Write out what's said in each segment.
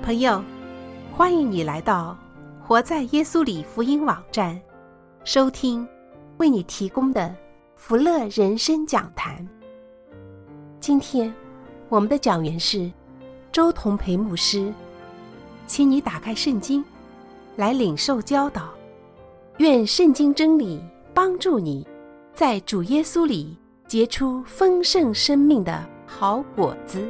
朋友，欢迎你来到活在耶稣里福音网站，收听为你提供的福乐人生讲坛。今天我们的讲员是周同培牧师，请你打开圣经来领受教导，愿圣经真理帮助你在主耶稣里结出丰盛生命的好果子。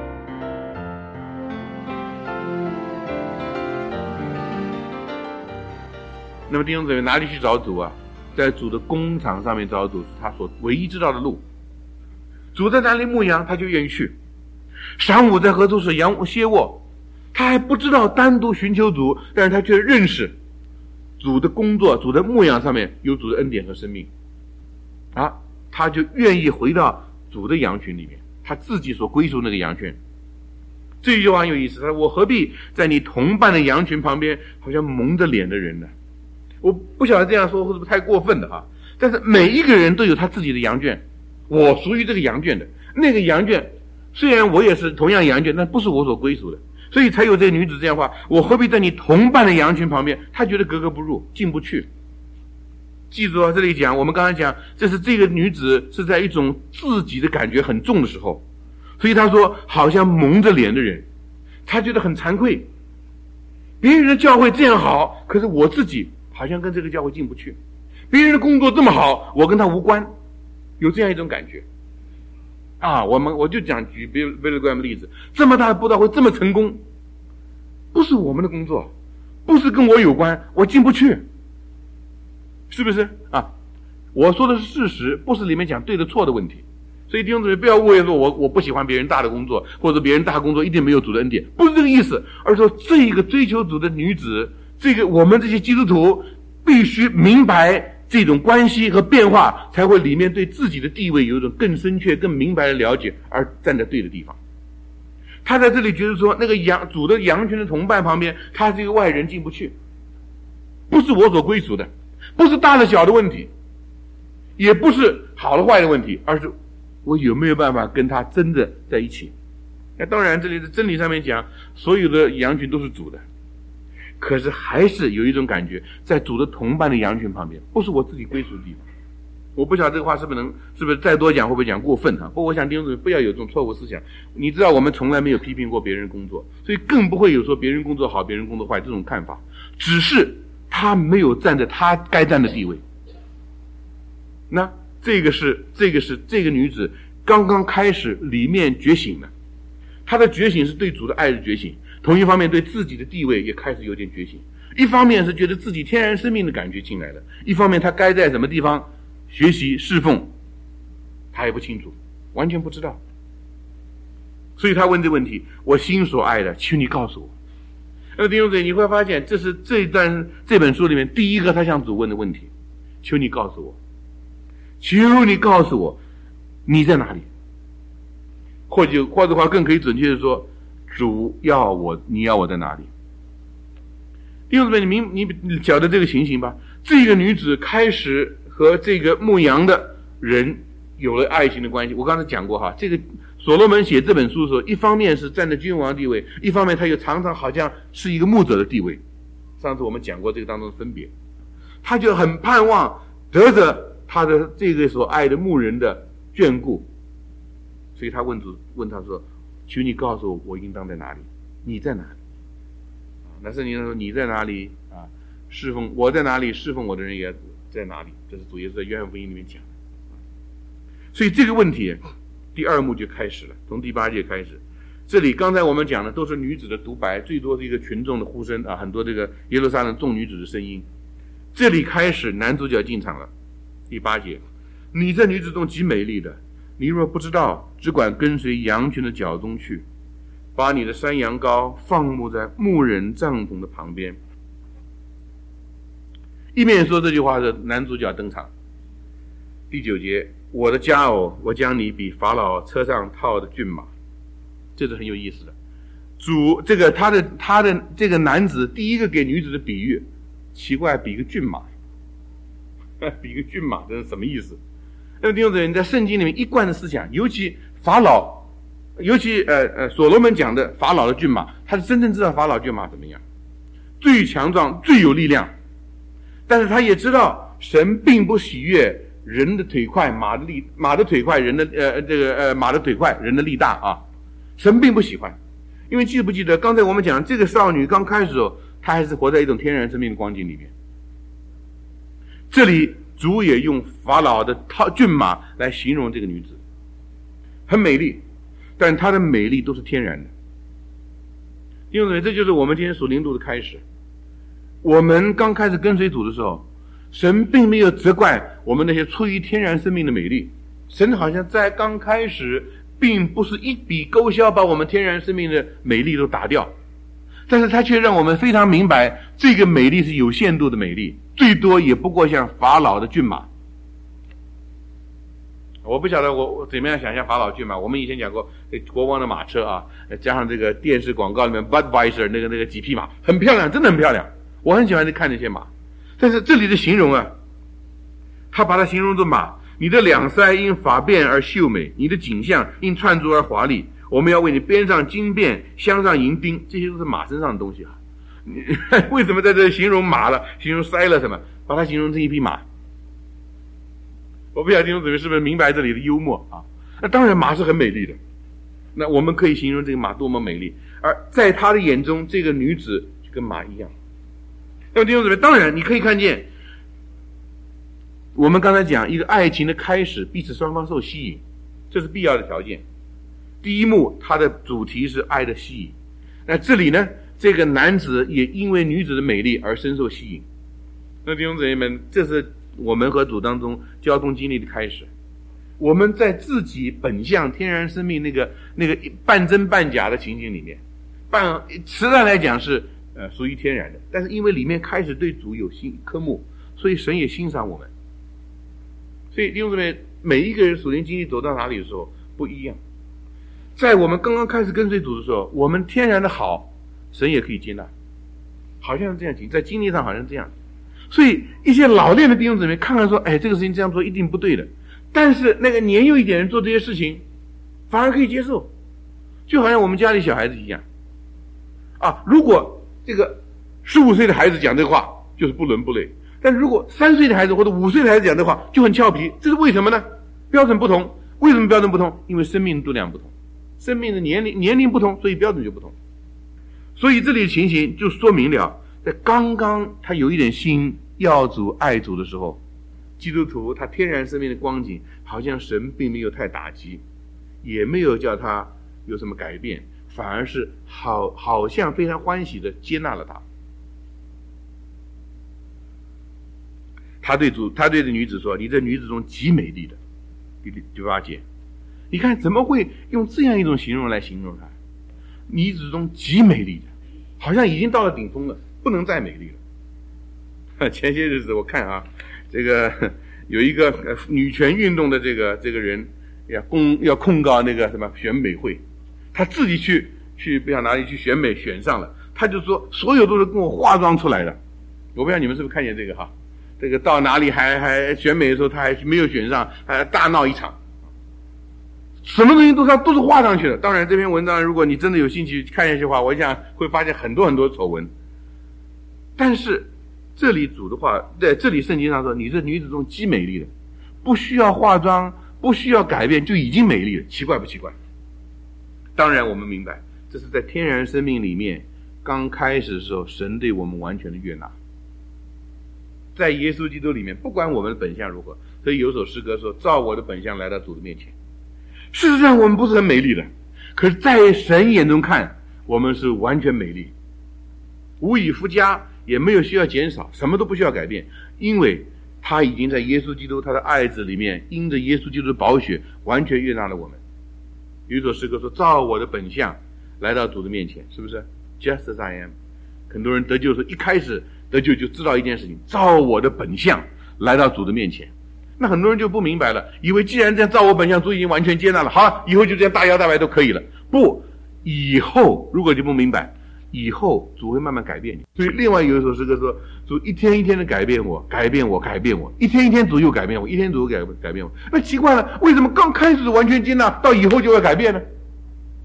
那么弟兄姊妹，哪里去找主啊？在主的工厂上面找主，是他所唯一知道的路。主在哪里牧羊，他就愿意去。晌午在河头是羊歇卧，他还不知道单独寻求主，但是他却认识主的工作，主的牧羊上面有主的恩典和生命啊，他就愿意回到主的羊群里面，他自己所归属那个羊圈。这句话很有意思，他说：我何必在你同伴的羊群旁边好像蒙着脸的人呢？我不晓得这样说会不会太过分了啊？但是每一个人都有他自己的羊圈，我属于这个羊圈的，那个羊圈虽然我也是同样羊圈，但不是我所归属的，所以才有这个女子这样话：我何必在你同伴的羊群旁边？她觉得格格不入，进不去。记住啊，这里讲，我们刚才讲，这是这个女子是在一种自己的感觉很重的时候，所以她说好像蒙着脸的人，她觉得很惭愧。别人的教会这样好，可是我自己好像跟这个教会进不去，别人的工作这么好，我跟他无关，有这样一种感觉啊。我就讲举贝勒官的例子，这么大的布道会这么成功，不是我们的工作，不是跟我有关，我进不去，是不是啊？我说的是事实，不是里面讲对的错的问题。所以弟兄姊妹不要误会说我不喜欢别人大的工作，或者别人大工作一定没有主的恩典，不是这个意思，而是说这个追求主的女子，这个我们这些基督徒必须明白这种关系和变化，才会里面对自己的地位有一种更深切更明白的了解，而站在对的地方。他在这里觉得说那个主的羊群的同伴旁边，他是一个外人进不去，不是我所归属的，不是大的小的问题，也不是好的坏的问题，而是我有没有办法跟他真的在一起。那当然这里的真理上面讲，所有的羊群都是主的，可是还是有一种感觉，在主的同伴的羊群旁边，不是我自己归属的地方。我不晓得这个话是不是再多讲会不会讲过分哈？不过我想弟兄姊妹不要有这种错误思想。你知道我们从来没有批评过别人工作，所以更不会有说别人工作好别人工作坏这种看法，只是他没有站在他该站的地位。那这个女子刚刚开始里面觉醒了，她的觉醒是对主的爱的觉醒，同一方面对自己的地位也开始有点觉醒。一方面是觉得自己天然生命的感觉进来了，一方面她该在什么地方学习侍奉，她也不清楚，完全不知道。所以她问这个问题：我心所爱的，求你告诉我。那弟兄姊妹，你会发现这是这本书里面第一个她向主问的问题：求你告诉我，求你告诉我你在哪里。或者话更可以准确的说，主你要我在哪里。弟兄姊妹，你晓得这个情形吧？这个女子开始和这个牧羊的人有了爱情的关系。我刚才讲过哈，这个所罗门写这本书的时候，一方面是站在君王地位，一方面他又常常好像是一个牧者的地位。上次我们讲过这个当中的分别，他就很盼望得着他的这个所爱的牧人的眷顾，所以他问他说：求你告诉我，我应当在哪里？你在哪里？那圣经说你在哪里啊？侍奉我在哪里，侍奉我的人也在哪里。这是主耶稣在约翰福音里面讲的。所以这个问题第二幕就开始了，从第8节开始。这里刚才我们讲的都是女子的独白，最多是一个群众的呼声啊，很多这个耶路撒冷众女子的声音。这里开始男主角进场了。第8节，你在女子中极美丽的，你若不知道，只管跟随羊群的脚中去，把你的山羊羔放牧在牧人帐篷的旁边。一面说这句话的男主角登场。第9节，我的佳偶，我将你比法老车上套的骏马。这是很有意思的。这个他的这个男子第一个给女子的比喻，奇怪，比个骏马，比个骏马，这是什么意思？那么弟兄姊妹，在圣经里面一贯的思想，尤其法老尤其所罗门讲的法老的骏马，他是真正知道法老骏马怎么样，最强壮最有力量，但是他也知道神并不喜悦人的腿快马的腿快人的马的腿快人的力大啊，神并不喜欢。因为记不记得刚才我们讲这个少女刚开始的时候，她还是活在一种天然生命的光景里面。这里主也用法老的骏马来形容这个女子，很美丽，但她的美丽都是天然的。因为这就是我们今天属灵路的开始。我们刚开始跟随主的时候，神并没有责怪我们那些出于天然生命的美丽，神好像在刚开始并不是一笔勾销把我们天然生命的美丽都打掉，但是他却让我们非常明白，这个美丽是有限度的美丽，最多也不过像法老的骏马。我不晓得我怎么样想象法老骏马。我们以前讲过国王的马车啊，加上这个电视广告里面 Budweiser 那个几匹马，很漂亮，真的很漂亮，我很喜欢看那些马。但是这里的形容啊，他把它形容作马，你的两腮因发辫而秀美，你的颈项因串珠而华丽，我们要为你编上金辫，镶上银钉，这些都是马身上的东西啊。为什么在这里形容马了，形容腮了什么，把它形容成一匹马？我不晓得弟兄姊妹是不是明白这里的幽默啊？那当然马是很美丽的，那我们可以形容这个马多么美丽，而在他的眼中这个女子就跟马一样。那么弟兄姊妹，当然你可以看见，我们刚才讲一个爱情的开始，彼此双方受吸引，这是必要的条件。第一幕它的主题是爱的吸引，那这里呢，这个男子也因为女子的美丽而深受吸引。那弟兄姊妹们，这是我们和主当中交通经历的开始。我们在自己本相天然生命那个半真半假的情景里面，实在来讲是属于天然的，但是因为里面开始对主有科目，所以神也欣赏我们。所以弟兄姊妹，每一个人属灵经历走到哪里的时候不一样。在我们刚刚开始跟随主的时候，我们天然的好，神也可以接纳，好像是这样情，在经历上好像是这样。所以一些老练的弟兄姊妹看看说，哎，这个事情这样做一定不对的，但是那个年幼一点人做这些事情反而可以接受，就好像我们家里小孩子一样啊。如果这个15岁的孩子讲这个话就是不伦不类，但是如果3岁的孩子或者5岁的孩子讲这话就很俏皮，这是为什么呢？标准不同。为什么标准不同？因为生命度量不同，生命的年龄不同，所以标准就不同。所以这里的情形就说明了，在刚刚他有一点心要主爱主的时候，基督徒他天然生命的光景好像神并没有太打击，也没有叫他有什么改变，反而是好像非常欢喜的接纳了他。他对这女子说，你这女子中极美丽的。第8节，你看怎么会用这样一种形容来形容她？女子中极美丽的，好像已经到了顶峰了，不能再美丽了。前些日子我看啊，这个有一个女权运动的这个人要控告那个什么选美会，他自己去不晓得哪里去选美选上了，他就说所有都是跟我化妆出来的。我不知道你们是不是看见这个哈？这个到哪里还选美的时候他还没有选上，还大闹一场，什么东西都是画上去的。当然这篇文章如果你真的有兴趣看下去的话，我想会发现很多很多丑闻。但是这里主的话，在这里圣经上说，你这女子中极美丽的，不需要化妆，不需要改变就已经美丽了，奇怪不奇怪？当然我们明白，这是在天然生命里面刚开始的时候，神对我们完全的悦纳。在耶稣基督里面，不管我们的本相如何，所以有首诗歌说，照我的本相来到主的面前。事实上我们不是很美丽的，可是在神眼中看，我们是完全美丽，无以复加，也没有需要减少，什么都不需要改变，因为他已经在耶稣基督他的爱子里面，因着耶稣基督的宝血完全悦纳了我们。有一首诗歌说，照我的本相来到主的面前，是不是 Just as I am？ 很多人得救的时候一开始得救就知道一件事情，照我的本相来到主的面前。那很多人就不明白了，以为既然这样照我本相，主已经完全接纳了，好了，以后就这样大摇大摆都可以了。不，以后如果就不明白，以后主会慢慢改变你。所以另外有一首诗歌说，主一天一天的改变我，改变我，改变我，一天一天主又改变我，一天主又改变我。那奇怪了，为什么刚开始完全接纳，到以后就会改变呢？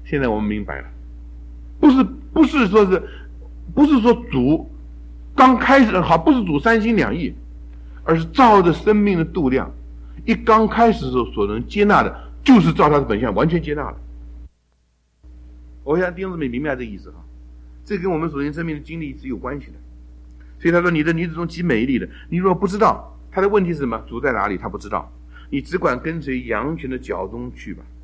现在我们明白了，不是说主刚开始好，不是主三心两意，而是照着生命的度量，一刚开始的时候所能接纳的，就是照他的本相完全接纳了。我想弟兄姊妹明白这个意思哈，这跟我们属灵生命的经历是有关系的。所以他说，你的女子中极美丽的，你若不知道，他的问题是什么？主在哪里？他不知道，你只管跟随羊群的脚中去吧，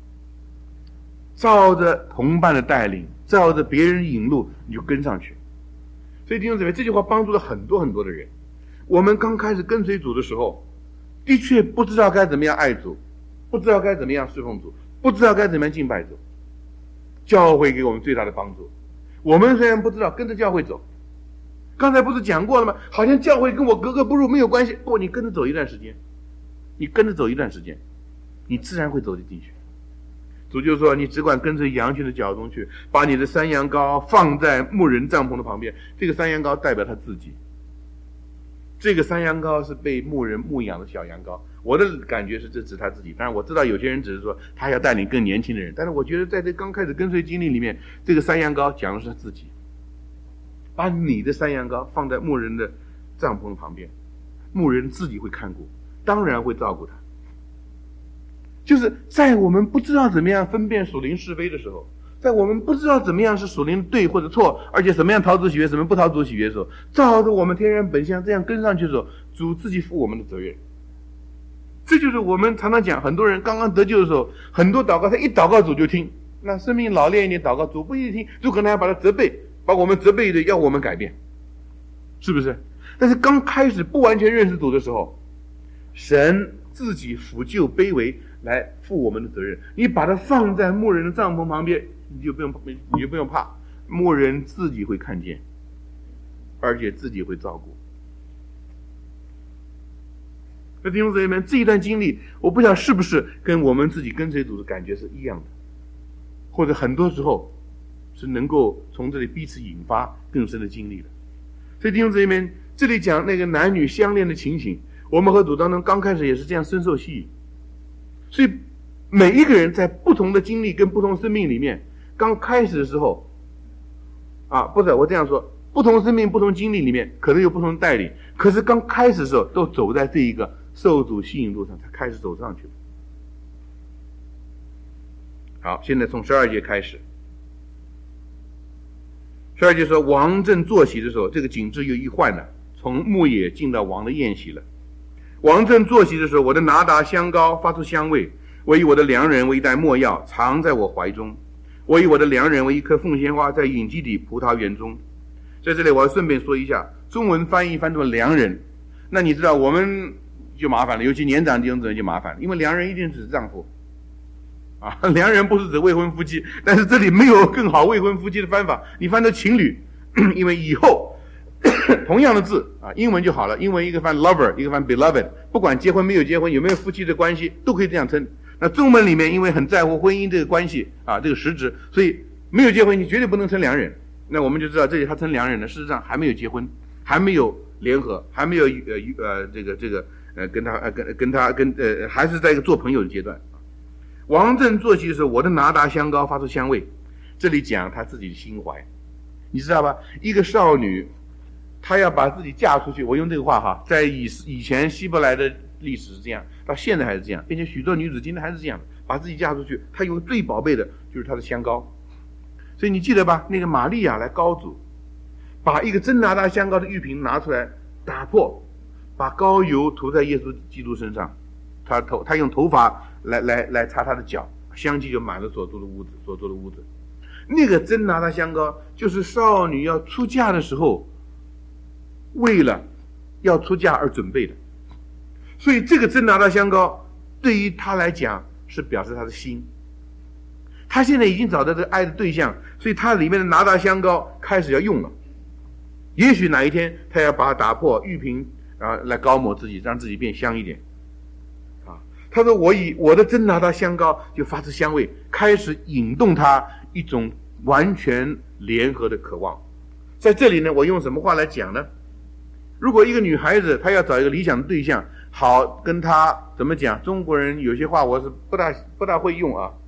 照着同伴的带领，照着别人引路，你就跟上去。所以弟兄姊妹，这句话帮助了很多很多的人。我们刚开始跟随主的时候，的确不知道该怎么样爱主，不知道该怎么样侍奉主，不知道该怎么样敬拜主。教会给我们最大的帮助。我们虽然不知道，跟着教会走。刚才不是讲过了吗？好像教会跟我格格不入，没有关系。不，你跟着走一段时间，你自然会走进去。主就说，你只管跟随羊群的脚中去，把你的山羊羔放在牧人帐篷的旁边。这个山羊羔代表他自己，这个山羊羔是被牧人牧养的小羊羔。我的感觉是这指他自己，当然我知道有些人只是说他要带领更年轻的人，但是我觉得在这刚开始跟随经历里面，这个山羊羔讲的是他自己。把你的山羊羔放在牧人的帐篷旁边，牧人自己会看顾，当然会照顾他。就是在我们不知道怎么样分辨属灵是非的时候，在我们不知道怎么样是属灵对或者错，而且什么样讨主喜悦，什么不讨主喜悦的时候，照着我们天然本相这样跟上去的时候，主自己负我们的责任。这就是我们常常讲，很多人刚刚得救的时候，很多祷告他一祷告主就听，那生命老练一点祷告主不一定听，主可能还把他责备，把我们责备的要我们改变，是不是？但是刚开始不完全认识主的时候，神自己抚救卑微来负我们的责任。你把它放在牧人的帐篷旁边，你就不用怕，牧人自己会看见，而且自己会照顾。那弟兄姊妹们，这一段经历，我不晓得是不是跟我们自己跟随主的感觉是一样的，或者很多时候是能够从这里彼此引发更深的经历的。所以弟兄姊妹们，这里讲那个男女相恋的情形，我们和主当中刚开始也是这样深受吸引。所以每一个人在不同的经历跟不同生命里面，刚开始的时候不是我这样说，不同生命不同经历里面可能有不同的带领，可是刚开始的时候都走在这一个受主吸引路上，才开始走上去了。好，现在从12节开始。12节说，王正坐席的时候，这个景致又一换了，从牧野进到王的宴席了。王正坐席的时候，我的拿达香膏发出香味，我以我的良人为一袋没药藏在我怀中，我以我的良人为一颗凤仙花在隐基底葡萄园中。在这里我要顺便说一下，中文翻译翻作良人，那你知道我们就麻烦了，尤其年长弟兄姊妹就麻烦了，因为良人一定指丈夫良人不是指未婚夫妻，但是这里没有更好未婚夫妻的翻法，你翻成情侣因为以后同样的字英文就好了，英文一个翻 lover， 一个翻 beloved， 不管结婚没有结婚，有没有夫妻的关系，都可以这样称。那中文里面因为很在乎婚姻这个关系这个实质，所以没有结婚你绝对不能称良人。那我们就知道这里他称良人呢，事实上还没有结婚，还没有联合，还没有还是在一个做朋友的阶段。王正坐席的时候，我的拿达香膏发出香味，这里讲他自己的心怀，你知道吧？一个少女她要把自己嫁出去，我用这个话在以前希伯来的历史是这样，到现在还是这样，并且许多女子今天还是这样，把自己嫁出去，她用最宝贝的就是她的香膏。所以你记得吧，那个玛利亚来膏主，把一个真拿达香膏的玉瓶拿出来打破，把膏油涂在耶稣基督身上，她用头发来擦他的脚，香气就满了所住的屋子。那个真拿达香膏就是少女要出嫁的时候为了要出嫁而准备的。所以这个真拿达香膏对于她来讲是表示她的心，她现在已经找到这个爱的对象，所以她里面的拿达香膏开始要用了。也许哪一天她要把它打破玉瓶来膏抹自己，让自己变香一点。他说我以我的真拿达香膏就发出香味，开始引动他一种完全联合的渴望。在这里呢，我用什么话来讲呢？如果一个女孩子她要找一个理想的对象，好跟她怎么讲？中国人有些话我是不大会用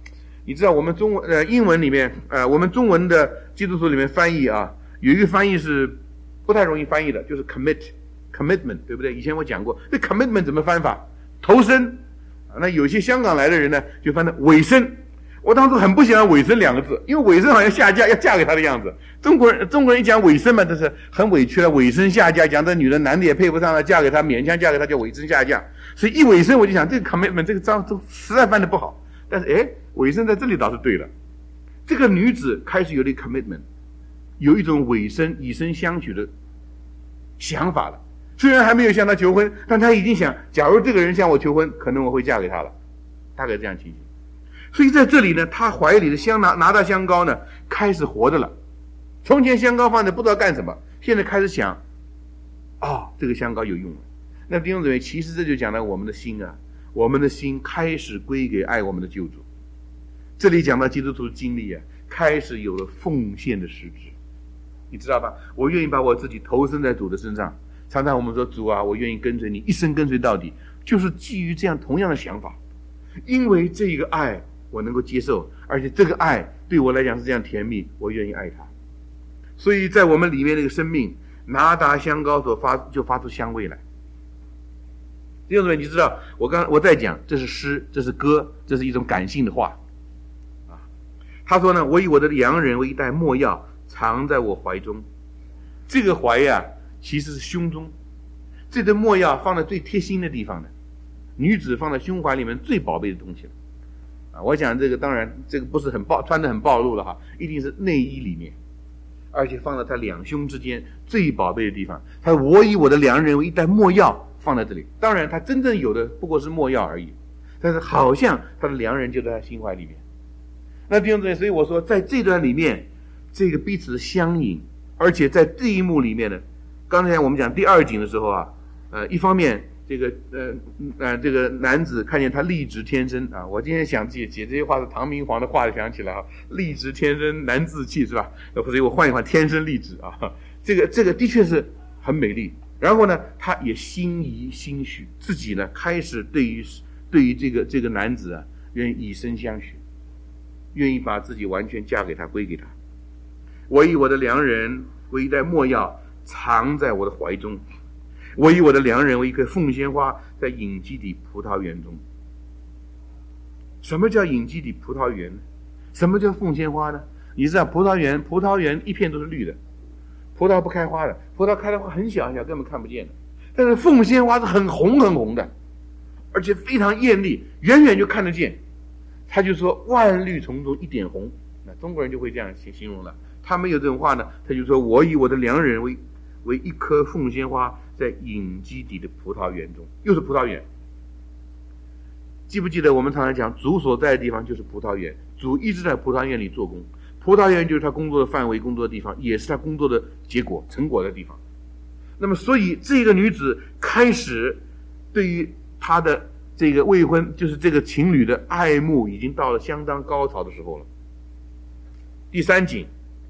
你知道我们英文里面我们中文的基督徒里面翻译啊，有一个翻译是不太容易翻译的，就是 commitment， 对不对？以前我讲过，这 commitment 怎么翻法？投身。那有些香港来的人呢，就翻成委身。我当初很不喜欢委身两个字，因为委身好像下嫁要嫁给他的样子。中国人一讲委身嘛，这是很委屈了，委身下嫁，讲这女的男的也配不上了，嫁给他，勉强嫁给他叫委身下嫁。所以一委身我就想这个 commitment 这个章实在翻得不好。但是委身在这里倒是对了。这个女子开始有点 commitment， 有一种委身以身相许的想法了。虽然还没有向他求婚，但他已经想，假如这个人向我求婚，可能我会嫁给他了，大概这样情形。所以在这里呢，他怀里的拿大香膏呢，开始活着了。从前香膏放着不知道干什么，现在开始想，这个香膏有用了。那弟兄姊妹，其实这就讲到我们的心啊，我们的心开始归给爱我们的救主。这里讲到基督徒的经历啊，开始有了奉献的实质，你知道吧？我愿意把我自己投身在主的身上。常常我们说，主啊，我愿意跟随你，一生跟随到底，就是基于这样同样的想法。因为这个爱我能够接受，而且这个爱对我来讲是这样甜蜜，我愿意爱他。所以在我们里面那个生命拿达香膏就发出香味来。弟兄姊妹，你知道我在讲，这是诗，这是歌，这是一种感性的话啊。他说呢，我以我的良人为一袋没药，藏在我怀中。这个怀呀，其实是胸中，这袋没药放在最贴心的地方的，女子放在胸怀里面最宝贝的东西了啊。我讲这个，当然这个不是穿得很暴露了哈，一定是内衣里面，而且放在他两胸之间最宝贝的地方。他说我以我的良人为一袋没药放在这里，当然他真正有的不过是没药而已，但是好像他的良人就在他心怀里面。那弟兄姊妹，所以我说在这段里面，这个彼此的相引，而且在这一幕里面呢，刚才我们讲第二景的时候啊，一方面这个男子看见他立直天生啊，我今天想写这些话是唐明皇的话想起来啊，立直天生难自弃是吧？所以我换一换，天生丽质啊，这个的确是很美丽。然后呢，他也心仪心许，自己呢开始对于这个男子啊，愿意以身相许，愿意把自己完全嫁给他，归给他。我以我的良人为一袋没药，藏在我的怀中。我以我的良人为一棵凤仙花，在隐基底葡萄园中。什么叫隐基底葡萄园呢？什么叫凤仙花呢？你知道葡萄园一片都是绿的，葡萄不开花的，葡萄开的花很小很小，根本看不见的。但是凤仙花是很红很红的，而且非常艳丽，远远就看得见。他就说万绿丛中一点红，那中国人就会这样形容了。他没有这种话呢，他就说我以我的良人为一棵凤仙花，在隐基底的葡萄园中。又是葡萄园，记不记得我们常常讲主所在的地方就是葡萄园，主一直在葡萄园里做工，葡萄园就是他工作的范围，工作的地方，也是他工作的结果成果的地方。那么所以这个女子开始对于她的这个未婚，就是这个情侣的爱慕已经到了相当高潮的时候了。第三景，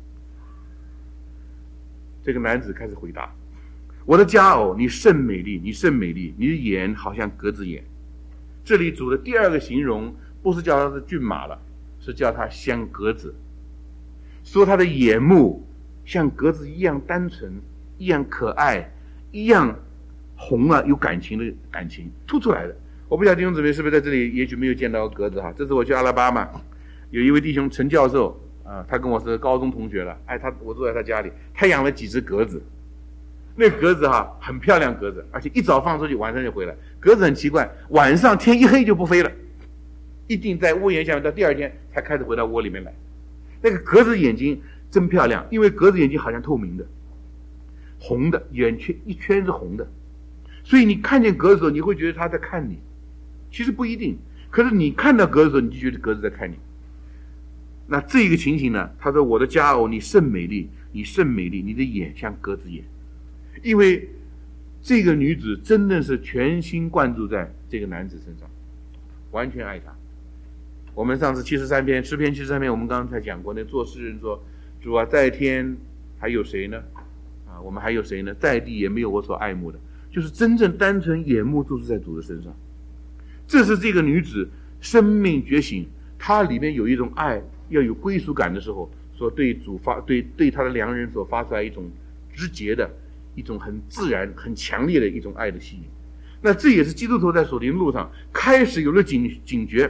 这个男子开始回答，我的佳偶，你甚美丽，你甚美丽，你的眼好像鸽子眼。这里主的第二个形容不是叫他是骏马了，是叫他像鸽子，说他的眼目像鸽子一样单纯，一样可爱，一样红啊，有感情的感情突出来的。我不晓得弟兄姊妹是不是在这里也许没有见到鸽子哈。这次我去阿拉巴马，有一位弟兄陈教授啊，他跟我是高中同学了，我住在他家里，他养了几只鸽子。那鸽子哈很漂亮，鸽子，而且一早放出去，晚上就回来。鸽子很奇怪，晚上天一黑就不飞了，一定在屋檐下面，到第二天才开始回到窝里面来。那个鸽子眼睛真漂亮，因为鸽子眼睛好像透明的，红的，眼圈一圈是红的，所以你看见鸽子的时候，你会觉得它在看你，其实不一定，可是你看到鸽子的时候，你就觉得鸽子在看你。那这个情形呢，他说我的佳偶，你甚美丽，你甚美丽，你的眼像鸽子眼。因为这个女子真的是全心灌注在这个男子身上，完全爱他。我们上次73篇诗篇73篇，我们刚才讲过，那作诗人说，主啊，在天还有谁呢？啊，我们还有谁呢？在地也没有我所爱慕的。就是真正单纯眼目注视在主的身上。这是这个女子生命觉醒， 它里面有一种爱，要有归属感的时候，所对主对他的良人所发出来一种直接的、一种很自然、很强烈的一种爱的吸引。那这也是基督徒在属灵路上开始有了警觉。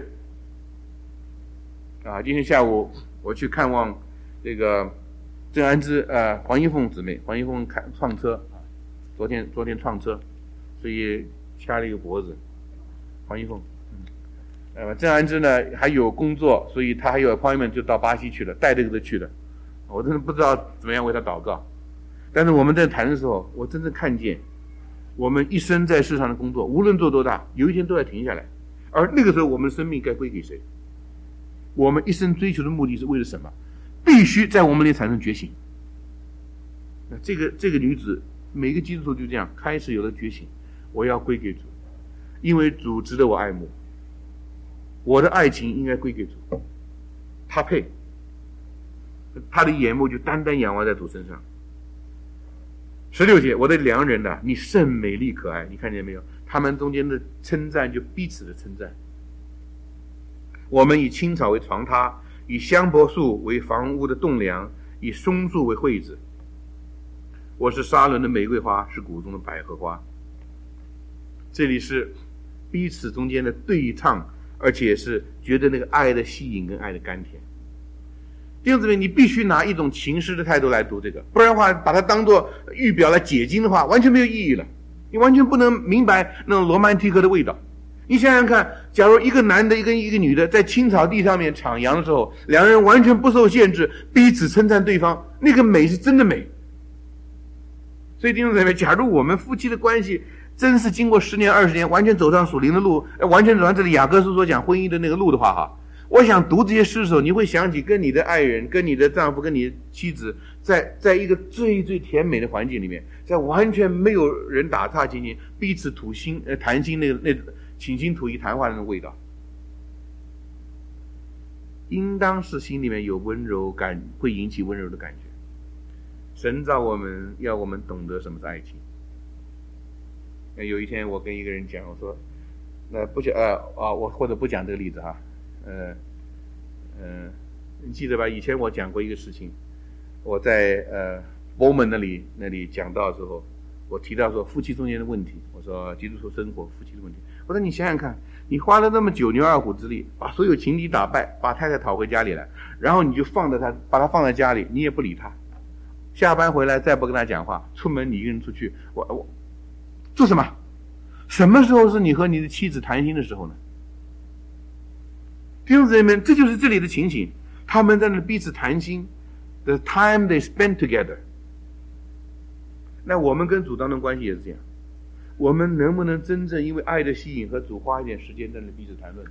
今天下午我去看望这个郑安之黄一凤姊妹，黄一凤撞车昨天撞车，所以掐了一个脖子。黄一凤，郑安之呢还有工作，所以他还有 appointment 就到巴西去了，带这个去了。我真的不知道怎么样为他祷告。但是我们在谈的时候，我真正看见我们一生在世上的工作，无论做多大，有一天都要停下来。而那个时候我们的生命该归给谁？我们一生追求的目的是为了什么？必须在我们里产生觉醒。那这个女子，每个基督徒就这样开始有了觉醒，我要归给主，因为主值得我爱慕，我的爱情应该归给主，他配，他的眼目就单单仰望在主身上。16节，我的良人呐，你甚美丽可爱，你看见没有？他们中间的称赞就彼此的称赞。我们以青草为床榻，以香柏树为房屋的栋梁，以松树为会子。我是沙伦的玫瑰花，是谷中的百合花。这里是彼此中间的对唱，而且是觉得那个爱的吸引跟爱的甘甜。弟兄姊妹，你必须拿一种情诗的态度来读这个，不然的话把它当作预表来解经的话，完全没有意义了。你完全不能明白那种罗曼蒂克的味道。你想想看，假如一个男的跟一个女的在青草地上面徜徉的时候，两人完全不受限制，彼此称赞对方，那个美是真的美。所以弟兄姊妹，假如我们夫妻的关系真是经过10年20年完全走上属灵的路，完全走上这里雅各书所讲婚姻的那个路的话我想读这些诗的时候，你会想起跟你的爱人、跟你的丈夫、跟你的妻子在一个最最甜美的环境里面，在完全没有人打岔进行彼此谈心那倾心吐意谈话的那个味道，应当是心里面有温柔感，会引起温柔的感觉。神造我们，要我们懂得什么是爱情。有一天我跟一个人讲，我说那不讲我或者不讲这个例子你记得吧？以前我讲过一个事情，我在博门那里讲到的时候，我提到说夫妻中间的问题，我说基督徒生活夫妻的问题。我说你想想看，你花了那么9牛2虎之力，把所有情敌打败，把太太讨回家里来，然后你就把她放在家里，你也不理她，下班回来再不跟她讲话，出门你一个人出去，我做什么？什么时候是你和你的妻子谈心的时候呢？弟兄姊妹们，这就是这里的情形，他们在那彼此谈心 ，the time they spend together。那我们跟主当中关系也是这样，我们能不能真正因为爱的吸引和主花一点时间在那彼此谈论？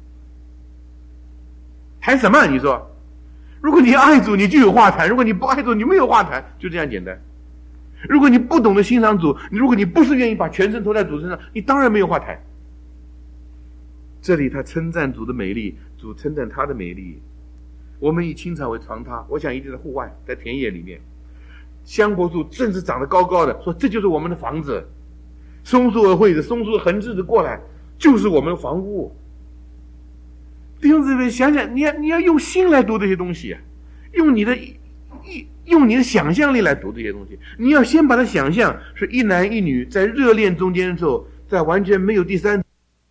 谈什么？你说，如果你爱主，你就有话谈；如果你不爱主，你没有话谈，就这样简单。如果你不懂得欣赏主，如果你不是愿意把全身投在主身上，你当然没有话谈。这里他称赞主的美丽，主称赞他的美丽。我们以青草为床榻，我想一定在户外，在田野里面，香柏树正是长得高高的，说这就是我们的房子。松树和会子，松树横直的过来，就是我们的房屋。弟兄姊妹，想想，你要用心来读这些东西用你的想象力来读这些东西。你要先把它想象是一男一女在热恋中间的时候，在完全没有第三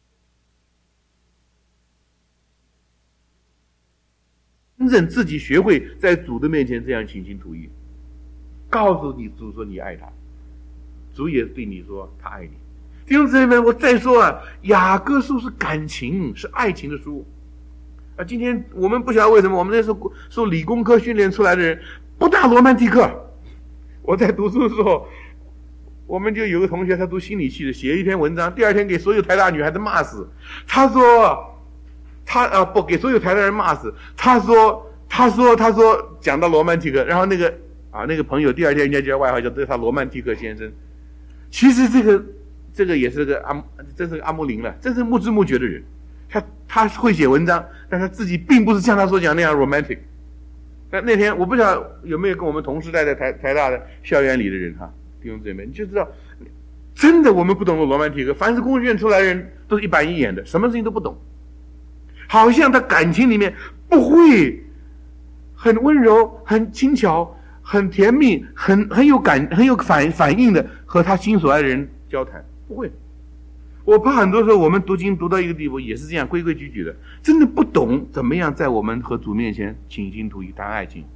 真正自己学会在主的面前这样倾心吐意，告诉你主说你爱他，主也对你说他爱你。弟兄姊妹们，我再说雅各书是感情，是爱情的书今天我们不晓得为什么我们那时候受理工科训练出来的人不大罗曼蒂克。我在读书的时候，我们就有个同学，他读心理系的，写一篇文章，第二天给所有台大女孩子骂死。他说不给所有台大人骂死。他说讲到罗曼蒂克，然后那个朋友第二天人家叫外号叫他罗曼蒂克先生。其实这个也是真是阿穆林了，真是目知目觉的人。他会写文章，但他自己并不是像他所讲那样 romantic。那天我不知道有没有跟我们同时待在台大的校园里的人弟兄姊妹，你就知道，真的我们不懂得罗曼蒂克，凡是工学院出来的人都是一板一眼的，什么事情都不懂。 好像他感情里面不会很温柔、很轻巧、很甜蜜、很有反应的和他心所爱的人交谈，不会。我怕很多时候我们读经读到一个地步也是这样规规矩矩的，真的不懂怎么样在我们和主面前倾心吐意谈爱情。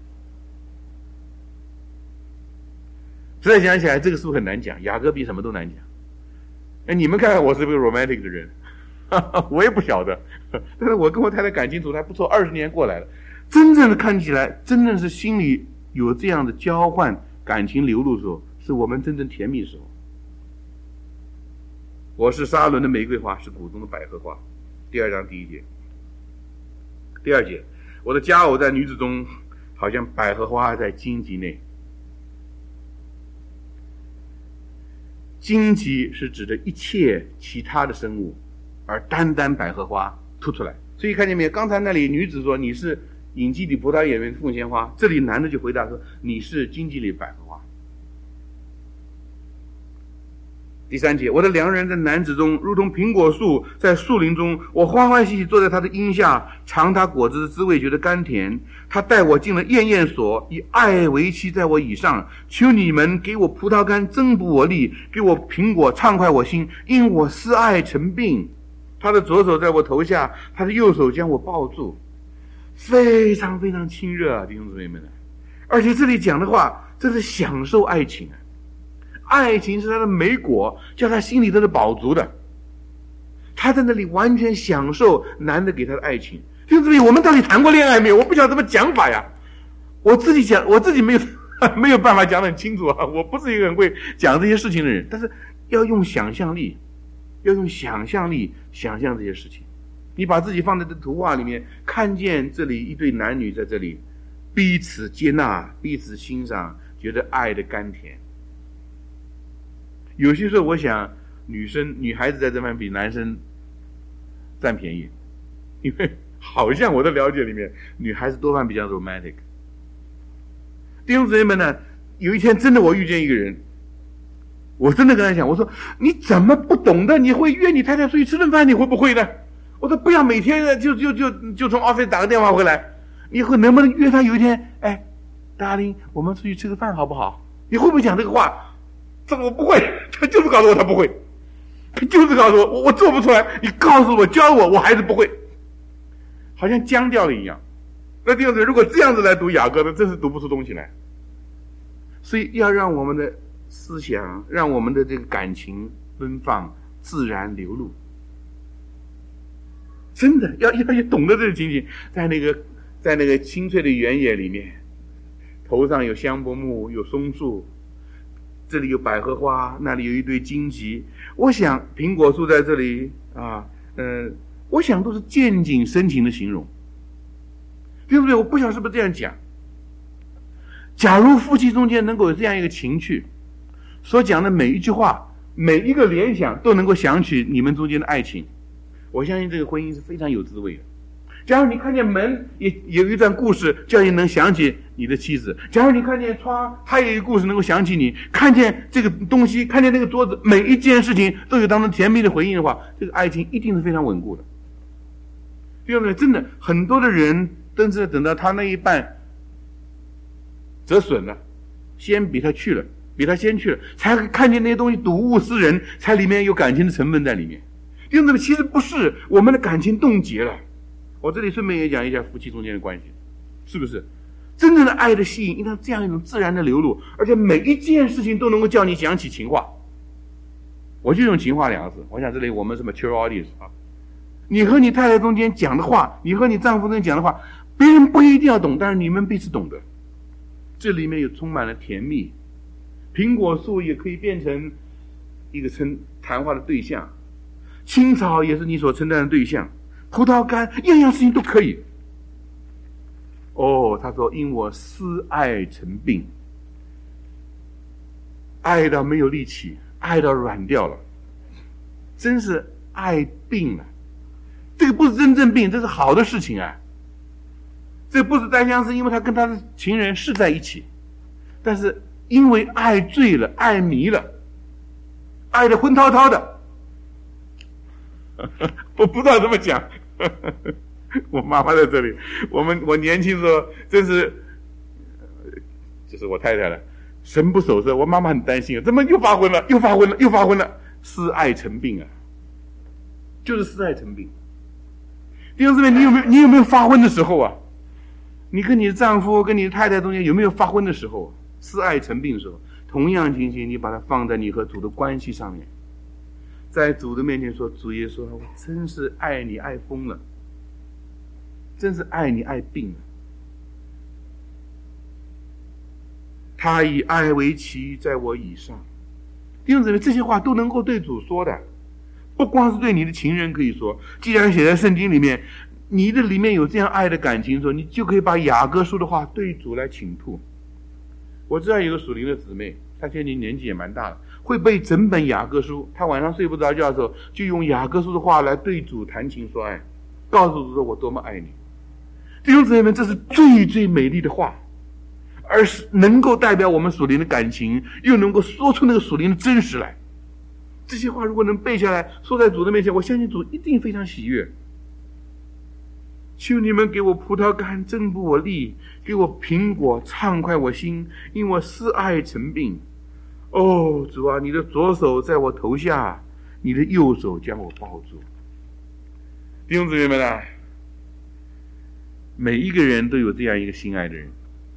实在想起来，这个是不是很难讲？雅各比什么都难讲。哎，你们看看我是不是 romantic 的人？我也不晓得，但是我跟我太太感情处得还不错，20年过来了，真正的看起来，真正是心里有这样的交换，感情流露的时候，是我们真正甜蜜的时候。我是沙伦的玫瑰花，是谷中的百合花。第2章第1节。第2节，我的佳偶在女子中，好像百合花在荆棘内。荆棘是指的一切其他的生物，而单单百合花突出来。所以看见没有？刚才那里女子说你是隐基里葡萄园里的凤仙花，这里男的就回答说你是荆棘里百合花。第3节，我的良人在男子中，如同苹果树在树林中，我欢欢喜喜坐在他的荫下，尝他果子的滋味，觉得甘甜。他带我进了宴宴所，以爱为妻在我以上。求你们给我葡萄干增补我力，给我苹果畅快我心，因我思爱成病。他的左手在我头下，他的右手将我抱住，非常非常亲热啊，弟兄姊妹们。而且这里讲的话，这是享受爱情啊。爱情是他的美果，叫他心里头的饱足的。他在那里完全享受男的给他的爱情。弟兄姊妹，我们到底谈过恋爱没有？我不晓得怎么讲法呀。我自己讲，我自己没有办法讲得很清楚啊。我不是一个很会讲这些事情的人，但是要用想象力，想象这些事情。你把自己放在这图画里面，看见这里一对男女在这里彼此接纳，彼此欣赏，觉得爱的甘甜。有些时候我想女孩子在这方面比男生占便宜，因为好像我的了解里面女孩子多半比较 romantic。 弟兄姊妹们呢，有一天真的我遇见一个人，我真的跟他讲，我说你怎么不懂的？你会约你太太出去吃顿饭，你会不会呢？我说不要每天就从 office 打个电话回来，你会能不能约他有一天，哎 darling 我们出去吃个饭好不好？你会不会讲这个话？这个我不会，他就是告诉我他不会，就是告诉我做不出来，你告诉我教我还是不会，好像僵掉了一样。那弟兄姊妹，如果这样子来读雅各的，真是读不出东西来。所以要让我们的思想，让我们的这个感情奔放自然流露，真的要懂得这个情景。在那个青翠的原野里面，头上有香柏木，有松树，这里有百合花，那里有一堆荆棘。我想苹果树在这里啊，我想都是见景生情的形容，对不对？我不晓得是不是这样讲。假如夫妻中间能够有这样一个情趣，所讲的每一句话，每一个联想都能够想起你们中间的爱情，我相信这个婚姻是非常有滋味的。假如你看见门也有一段故事，叫你能想起你的妻子；假如你看见窗，它也有一个故事能够想起你；看见这个东西，看见那个桌子，每一件事情都有当中甜蜜的回应的话，这个爱情一定是非常稳固的。对不对？真的很多的人真是等到他那一半折损了，先比他先去了，才看见那些东西睹物思人，才里面有感情的成分在里面。弟兄姊妹，其实不是我们的感情冻结了。我这里顺便也讲一下夫妻中间的关系，是不是？真正的爱的吸引应当这样一种自然的流露，而且每一件事情都能够叫你想起情话。我就用情话两个字，我想这里我们是 mature audience 啊。你和你太太中间讲的话，你和你丈夫中间讲的话，别人不一定要懂，但是你们彼此懂得。这里面有充满了甜蜜，苹果树也可以变成一个谈话的对象，青草也是你所称赞的对象，葡萄干，样样事情都可以。哦，他说因我思爱成病，爱到没有力气，爱到软掉了，真是爱病了。这个不是真正病，这是好的事情啊。这不是单相思，因为他跟他的情人是在一起，但是因为爱醉了，爱迷了，爱得昏滔滔的我不知道怎么讲我妈妈在这里，我年轻时候真是，就是我太太了，神不守舍，我妈妈很担心，怎么又发昏了，思爱成病啊，就是思爱成病。弟兄姊妹，你有没有发昏的时候啊？你跟你的丈夫跟你的太太中间有没有发昏的时候？思爱成病的时候，同样情形，你把它放在你和主的关系上面，在主的面前说，主耶稣，我真是爱你爱疯了，真是爱你爱病了。他以爱为旗，在我以上。弟兄姊妹，这些话都能够对主说的，不光是对你的情人可以说。既然写在圣经里面，你的里面有这样爱的感情，说你就可以把雅各书的话对主来倾吐。我知道有个属灵的姊妹，她现在年纪也蛮大了，会背整本雅各书，她晚上睡不着觉的时候，就用雅各书的话来对主谈情说爱，告诉主说我多么爱你。弟兄姊妹们，这是最最美丽的话，而是能够代表我们属灵的感情，又能够说出那个属灵的真实来。这些话如果能背下来，说在主的面前，我相信主一定非常喜悦。求你们给我葡萄干，增补我力；给我苹果，畅快我心，因我思爱成病。哦，主啊，你的左手在我头下，你的右手将我抱住。弟兄姊妹们啊，每一个人都有这样一个心爱的人，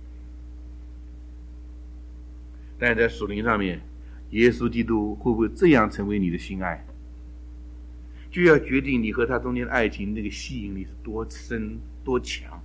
但是在属灵上面，耶稣基督会不会这样成为你的心爱，就要决定你和他中间的爱情那个吸引力是多深多强。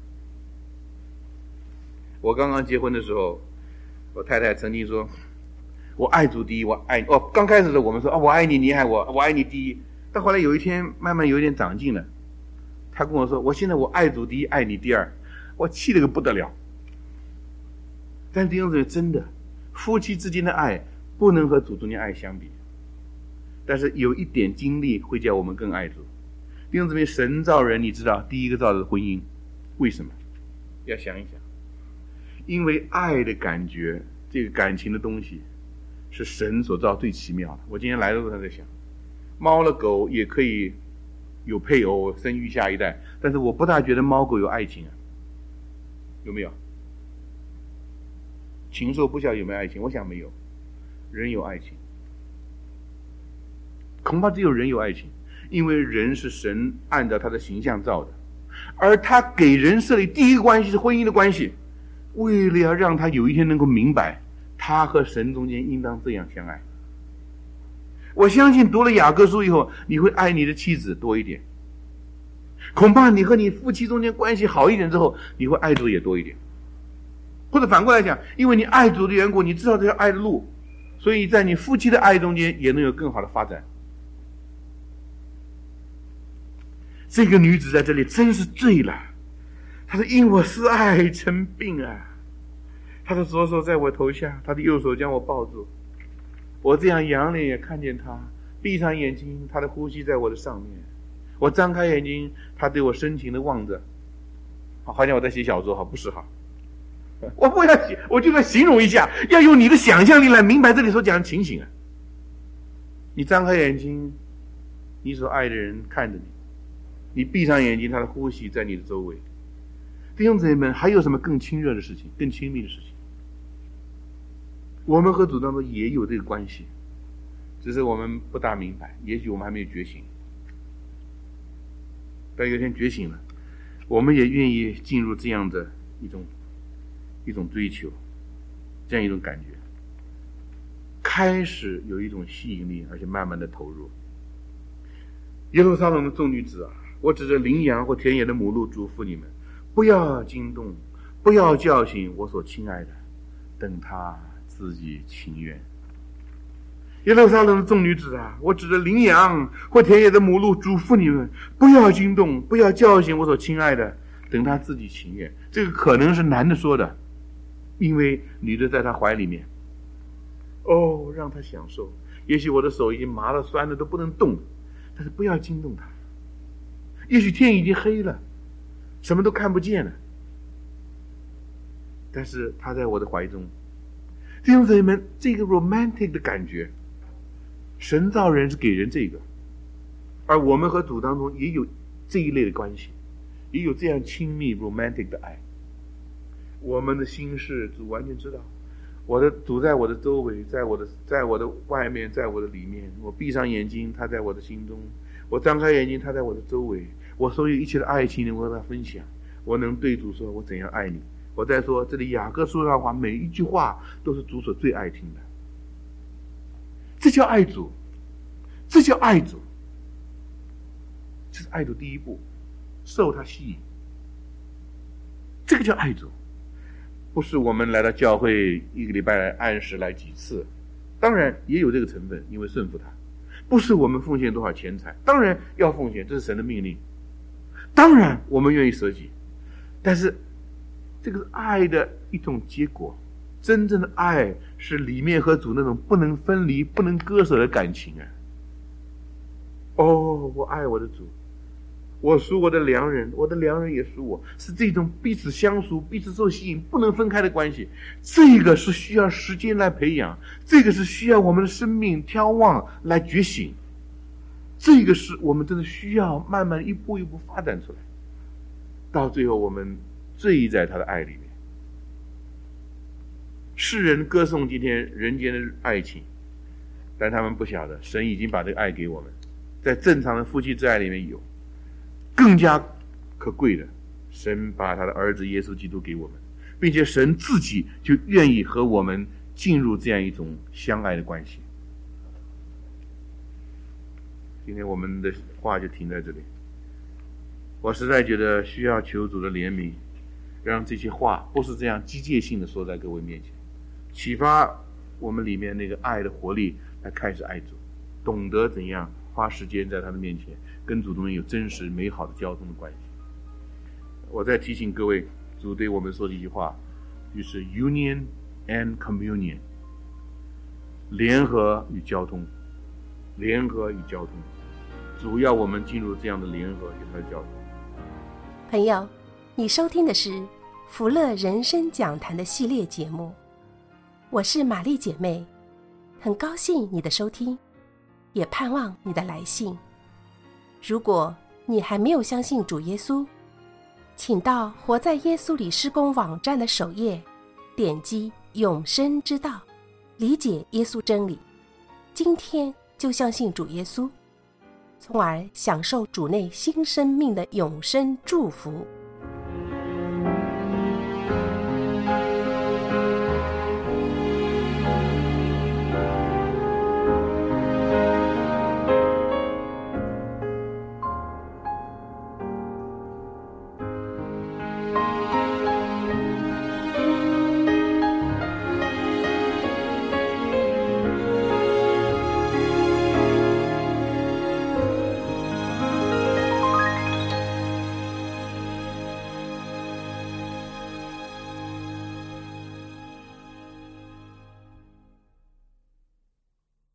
我刚刚结婚的时候，我太太曾经说，我爱主第一，我爱你。刚开始的我们说，我爱你，你爱我，我爱你第一。到后来有一天慢慢有点长进了，她跟我说，我现在我爱主第一，爱你第二。我气得个不得了。但是弟兄姊妹，真的夫妻之间的爱不能和主中间爱相比，但是有一点经历会叫我们更爱主。弟兄姊妹，神造人，你知道第一个造的是婚姻，为什么？要想一想，因为爱的感觉，这个感情的东西是神所造最奇妙的。我今天来的时候在想，猫了狗也可以有配偶生育下一代，但是我不大觉得猫狗有爱情啊，有没有？禽兽不晓得有没有爱情，我想没有。人有爱情，恐怕只有人有爱情，因为人是神按照他的形象造的，而他给人设立第一个关系是婚姻的关系，为了要让他有一天能够明白他和神中间应当这样相爱。我相信读了雅各书以后，你会爱你的妻子多一点，恐怕你和你夫妻中间关系好一点之后，你会爱主也多一点。或者反过来讲，因为你爱主的缘故，你知道这条爱的路，所以在你夫妻的爱中间也能有更好的发展。这个女子在这里真是醉了，她说因我思爱成病啊，她的左手在我头下，她的右手将我抱住，我这样仰脸也看见她，闭上眼睛，她的呼吸在我的上面，我张开眼睛，她对我深情的望着，好像我在写小说，不是哈，我不要写，我就来形容一下，要用你的想象力来明白这里所讲的情形啊。你张开眼睛，你所爱的人看着你，你闭上眼睛，他的呼吸在你的周围。弟兄姊妹们，还有什么更亲热的事情，更亲密的事情？我们和主当中也有这个关系，只是我们不大明白，也许我们还没有觉醒。但有一天觉醒了，我们也愿意进入这样的一种追求，这样一种感觉，开始有一种吸引力，而且慢慢的投入。耶路撒冷的众女子啊，我指着羚羊或田野的母鹿嘱咐你们，不要惊动，不要叫醒我所亲爱的，等他自己情愿。耶路撒冷的众女子啊，我指着羚羊或田野的母鹿嘱咐你们，不要惊动，不要叫醒我所亲爱的，等他自己情愿。这个可能是男的说的，因为女的在他怀里面，让他享受。也许我的手已经麻了酸了都不能动了，但是不要惊动他。也许天已经黑了，什么都看不见了，但是他在我的怀中。弟兄姊妹们，这个 romantic 的感觉，神造人是给人这个，而我们和主当中也有这一类的关系。 也有这样亲密 romantic 的爱。我们的心事主完全知道，主在我的周围，在我的外面，在我的里面。我闭上眼睛，他在我的心中；我张开眼睛，他在我的周围。我所有一切的爱情能够和他分享。我能对主说我怎样爱你。我在说这里雅各书上的话，每一句话都是主所最爱听的。这叫爱主，这叫爱主，这是爱主第一步，受他吸引。这个叫爱主，不是我们来到教会一个礼拜来按时来几次，当然也有这个成分，因为顺服他。不是我们奉献多少钱财，当然要奉献，这是神的命令，当然我们愿意舍己，但是这个是爱的一种结果。真正的爱是里面和主那种不能分离不能割舍的感情啊！哦，我爱我的主，我属我的良人，我的良人也属我，是这种彼此相属彼此受吸引不能分开的关系。这个是需要时间来培养，这个是需要我们的生命眺望来觉醒，这个是我们真的需要慢慢一步一步发展出来，到最后我们醉在他的爱里面。世人歌颂今天人间的爱情，但他们不晓得神已经把这个爱给我们，在正常的夫妻之爱里面有更加可贵的，神把他的儿子耶稣基督给我们，并且神自己就愿意和我们进入这样一种相爱的关系。今天我们的话就停在这里，我实在觉得需要求主的怜悯，让这些话不是这样机械性的说在各位面前，启发我们里面那个爱的活力，来开始爱主，懂得怎样花时间在他的面前跟主中有真实美好的交通的关系。我再提醒各位，主对我们说这句话，就是 union and communion， 联合与交通，联合与交通，主要我们进入这样的联合与他的交通。 朋友，你收听的是福乐人生讲坛的系列节目，我是玛丽姐妹，很高兴你的收听，也盼望你的来信。如果你还没有相信主耶稣，请到活在耶稣里施工网站的首页，点击永生之道，理解耶稣真理，今天就相信主耶稣，从而享受主内新生命的永生祝福。